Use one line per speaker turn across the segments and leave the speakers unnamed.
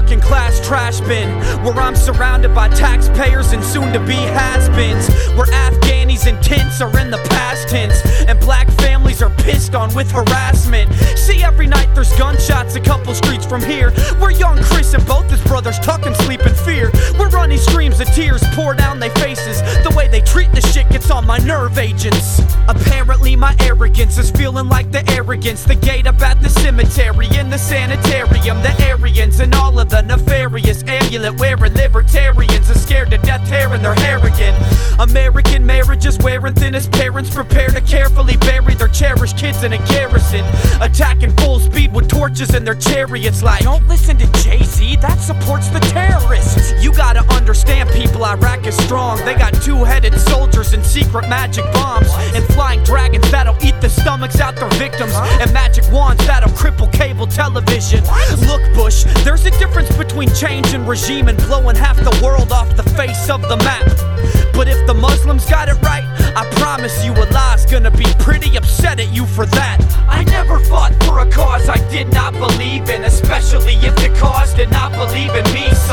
working class trash bin, where I'm surrounded by taxpayers and soon-to-be has-beens, where Afghanis and tints are in the past tense, and black families are pissed on with harassment. See, every night there's gunshots a couple streets from here, where young Chris and both his brothers tuck and sleep in fear, where running streams of tears pour down their faces. The way they treat the shit gets on my nerve agents. Apparently my arrogance is feeling like the arrogance, the gate up at the cemetery, in the sanitarium, the Aryans and all of the nefarious amulet-wearing libertarians are scared to death tearing their hair again. American marriages wearing thin as parents prepare to carefully bury their cherished kids in a garrison, attacking full speed with torches in their chariots like, don't listen to Jay-Z, that supports the terrorists. You gotta understand, people, Iraq is strong. They got two-headed soldiers and secret magic bombs, and flying dragons that'll eat the stomachs out their victims, and magic wands that'll cripple cable television. Look, Bush, there's a difference between change and regime and blowing half the world off the face of the map. But if the Muslims got it right, I promise you Allah's gonna be pretty upset at you for that. I never fought for a cause I did not believe in, especially if the cause did not believe in me. So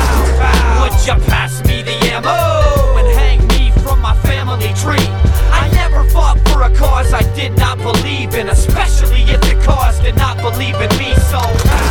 would you pass me the ammo and hang me from my family tree? I never fought for a cause I did not believe in, especially if the cause did not believe in me. So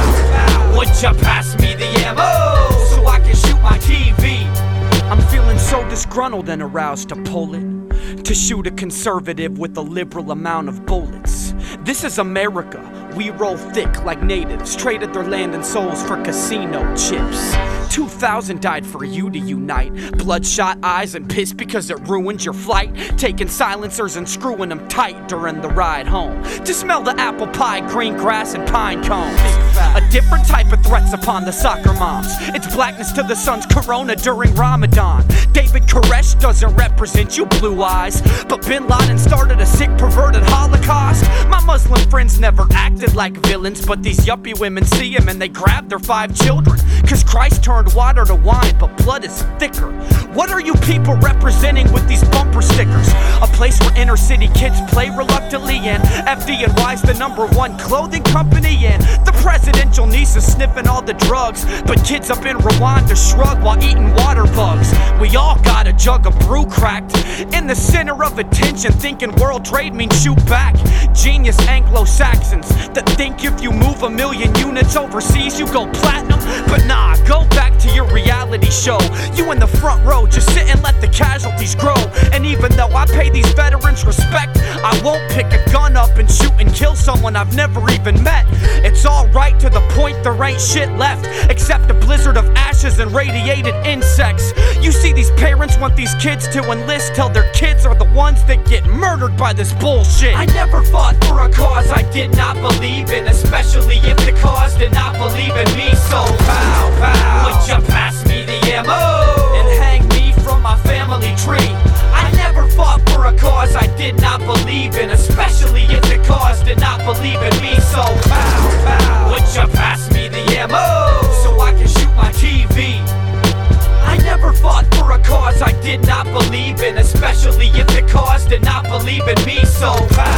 would you pass me the ammo so I can shoot my TV? I'm feeling so disgruntled and aroused to pull it, to shoot a conservative with a liberal amount of bullets. This is America. We roll thick like natives, traded their land and souls for casino chips. 2,000 died for you to unite. Bloodshot eyes and piss because it ruined your flight. Taking silencers and screwing them tight during the ride home, to smell the apple pie, green grass, and pine cones. A different type of threats upon the soccer moms. It's blackness to the sun's corona during Ramadan. David Koresh doesn't represent you blue eyes, but Bin Laden started a sick, perverted Holocaust. My Muslim friends never acted like villains, but these yuppie women see him and they grab their 5 children. Cause Christ turned water to wine, but blood is thicker. What are you people representing with these bumper stickers? A place where inner city kids play reluctantly, and FDNY's the #1 clothing company, and the presidential niece is sniffing all the drugs, but kids up in Rwanda shrug while eating water bugs. We all got a jug of brew cracked in the center of attention, thinking world trade means shoot back. Genius Anglo-Saxons that think if you move 1 million units overseas you go platinum, but nah, go back to your reality show. You in the front row, just sit and let the casualties grow. And even though I pay these veterans respect, I won't pick a gun up and shoot and kill someone I've never even met. It's alright to the point there ain't shit left except a blizzard of ashes and radiated insects. You see, these parents want these kids to enlist, till their kids are the ones that get murdered by this bullshit. I never fought for a cause I did not believe in, especially if the cause did not believe in me. So would you pass me the ammo and hang me from my family tree? I never fought for a cause I did not believe in, especially if the cause did not believe in me. So would you pass me the ammo so I can shoot my TV? I never fought for a cause I did not believe in, especially if the cause did not believe in me. So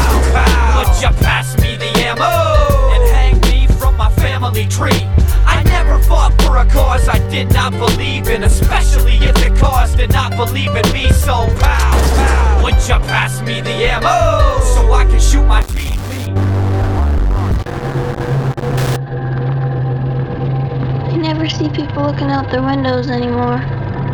would you pass me the ammo and hang me from my family tree? I never fought for a cause I did not believe in, especially if the cause did not believe in me. So would you pass me the ammo so I can shoot my TV?
You never see people looking out their windows anymore.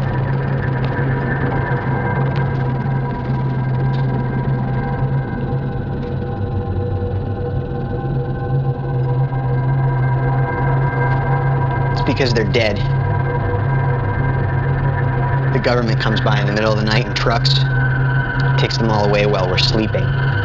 Because they're dead. The government comes by in the middle of the night in trucks, takes them all away while we're sleeping.